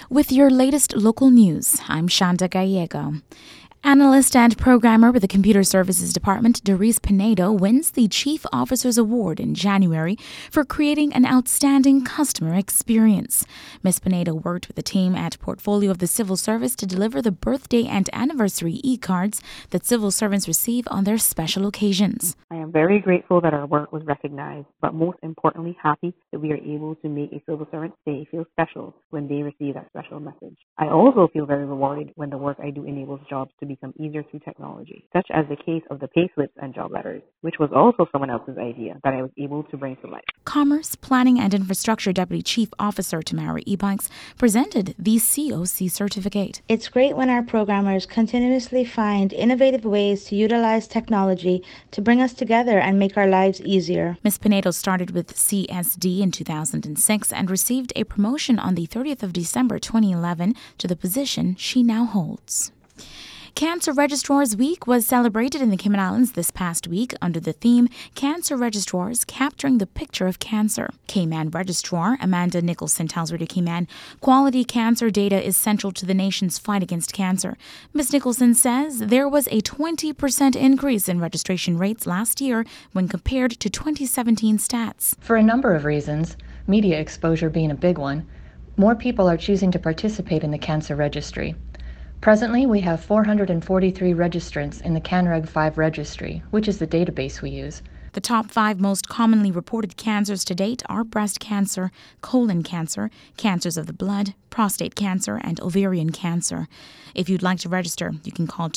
With your latest local news, I'm Shanda Gallego. Analyst and programmer with the Computer Services Department, Doris Pinedo, wins the Chief Officer's Award in January for creating an outstanding customer experience. Ms. Pinedo worked with the team at Portfolio of the Civil Service to deliver the birthday and anniversary e-cards that civil servants receive on their special occasions. I am very grateful that our work was recognized, but most importantly happy that we are able to make a civil servant's day feel special when they receive that special message. I also feel very rewarded when the work I do enables jobs to become easier through technology, such as the case of the payslips and job letters, which was also someone else's idea that I was able to bring to life. Commerce, Planning and Infrastructure Deputy Chief Officer Tamara Ebanks presented the COC certificate. It's great when our programmers continuously find innovative ways to utilize technology to bring us together and make our lives easier. Ms. Pinedo started with CSD in 2006 and received a promotion on the 30th of December 2011 to the position she now holds. Cancer Registrars Week was celebrated in the Cayman Islands this past week under the theme Cancer Registrars Capturing the Picture of Cancer. Cayman Registrar Amanda Nicholson tells Radio Cayman quality cancer data is central to the nation's fight against cancer. Ms. Nicholson says there was a 20% increase in registration rates last year when compared to 2017 stats. For a number of reasons, media exposure being a big one, more people are choosing to participate in the cancer registry. Presently, we have 443 registrants in the CanReg 5 registry, which is the database we use. The top 5 most commonly reported cancers to date are breast cancer, colon cancer, cancers of the blood, prostate cancer, and ovarian cancer. If you'd like to register, you can call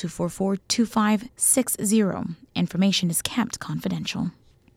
244-2560. Information is kept confidential.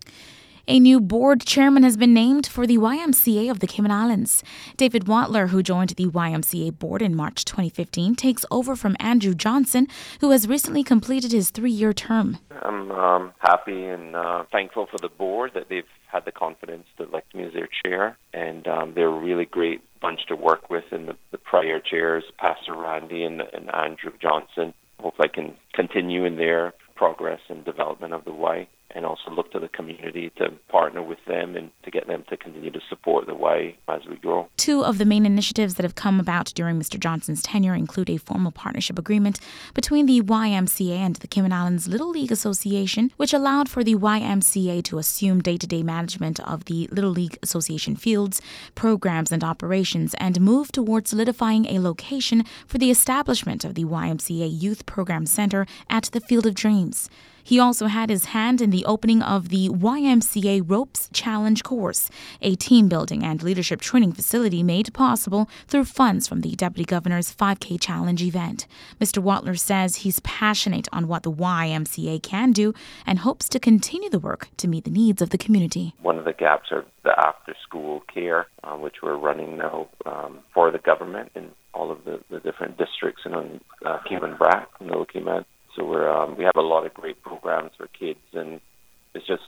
A new board chairman has been named for the YMCA of the Cayman Islands. David Watler, who joined the YMCA board in March 2015, takes over from Andrew Johnson, who has recently completed his 3-year term. I'm happy and thankful for the board that they've had the confidence to elect me as their chair, and they're a really great bunch to work with, and the prior chairs, Pastor Randy and Andrew Johnson. Hope I can continue in their progress and development of the Y, and also look to the community to partner with them and to get them to continue to support the Y as we grow. 2 of the main initiatives that have come about during Mr. Johnson's tenure include a formal partnership agreement between the YMCA and the Cayman Islands Little League Association, which allowed for the YMCA to assume day-to-day management of the Little League Association fields, programs, and operations, and move towards solidifying a location for the establishment of the YMCA Youth Program Center at the Field of Dreams. He also had his hand in the opening of the YMCA Ropes Challenge course, a team-building and leadership training facility made possible through funds from the Deputy Governor's 5K Challenge event. Mr. Watler says he's passionate on what the YMCA can do and hopes to continue the work to meet the needs of the community. One of the gaps are the after-school care, which we're running now for the government in all of the different districts in Cayman Brac and Little Cayman. So we have a lot of great programs for kids, and it's just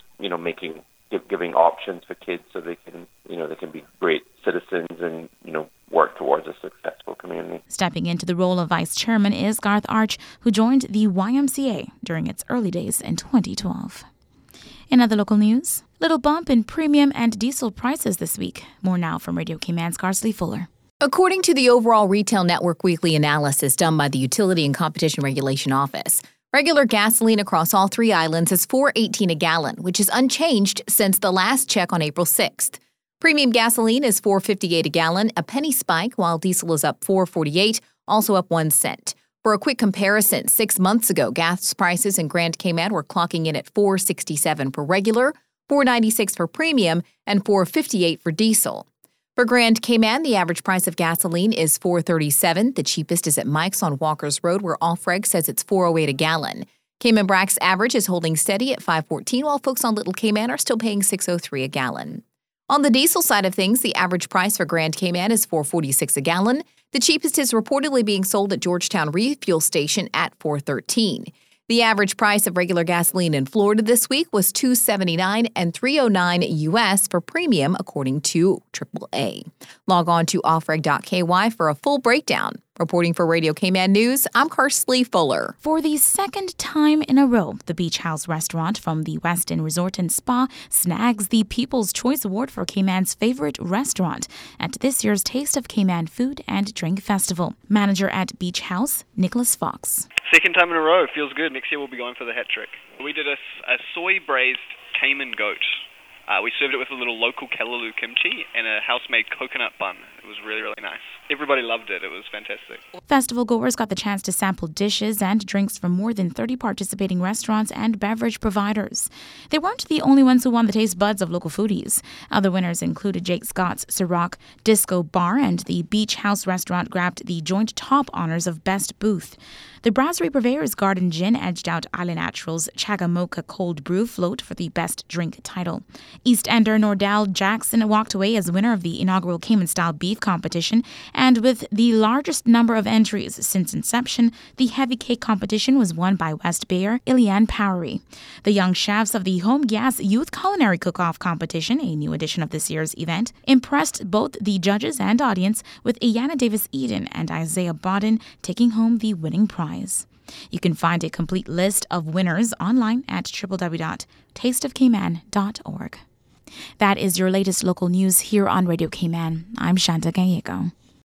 giving options for kids so they can be great citizens and work towards a successful community. Stepping into the role of vice chairman is Garth Arch, who joined the YMCA during its early days in 2012. In other local news, little bump in premium and diesel prices this week. More now from Radio Cayman's Garsley Fuller. According to the overall Retail Network weekly analysis done by the Utility and Competition Regulation Office, regular gasoline across all 3 islands is $4.18 a gallon, which is unchanged since the last check on April 6th. Premium gasoline is $4.58 a gallon, a penny spike, while diesel is up $4.48, also up 1 cent. For a quick comparison, 6 months ago, gas prices in Grand Cayman were clocking in at $4.67 for regular, $4.96 for premium, and $4.58 for diesel. For Grand Cayman, the average price of gasoline is $4.37. The cheapest is at Mike's on Walkers Road, where Allfreg says it's $4.08 a gallon. Cayman Brac's average is holding steady at $5.14, while folks on Little Cayman are still paying $6.03 a gallon. On the diesel side of things, the average price for Grand Cayman is $4.46 a gallon. The cheapest is reportedly being sold at Georgetown Refuel Station at $4.13. The average price of regular gasoline in Florida this week was $2.79 and $3.09 U.S. for premium, according to AAA. Log on to offreg.ky for a full breakdown. Reporting for Radio Cayman News, I'm Karsley Fuller. For the second time in a row, the Beach House restaurant from the Westin Resort and Spa snags the People's Choice Award for Cayman's favorite restaurant at this year's Taste of Cayman Food and Drink Festival. Manager at Beach House, Nicholas Fox. Second time in a row. Feels good. Next year we'll be going for the hat trick. We did a soy-braised Cayman goat. We served it with a little local callaloo kimchi and a house-made coconut bun. It was really, really nice. Everybody loved it. It was fantastic. Festival goers got the chance to sample dishes and drinks from more than 30 participating restaurants and beverage providers. They weren't the only ones who won the taste buds of local foodies. Other winners included Jake Scott's Ciroc Disco Bar, and the Beach House restaurant grabbed the joint top honors of Best Booth. The Brasserie Purveyor's Garden Gin edged out Island Natural's Chaga Mocha Cold Brew float for the Best Drink title. East Ender Nordal Jackson walked away as winner of the inaugural Cayman-style beef competition, and with the largest number of entries since inception, the heavy cake competition was won by West Bayer Ilian Powery. The young chefs of the Home Gas Youth Culinary Cook-Off competition, a new edition of this year's event, impressed both the judges and audience, with Ayanna Davis-Eden and Isaiah Bodden taking home the winning prize. You can find a complete list of winners online at www.tasteofcayman.org. That is your latest local news here on Radio Cayman. I'm Shanta Gallego.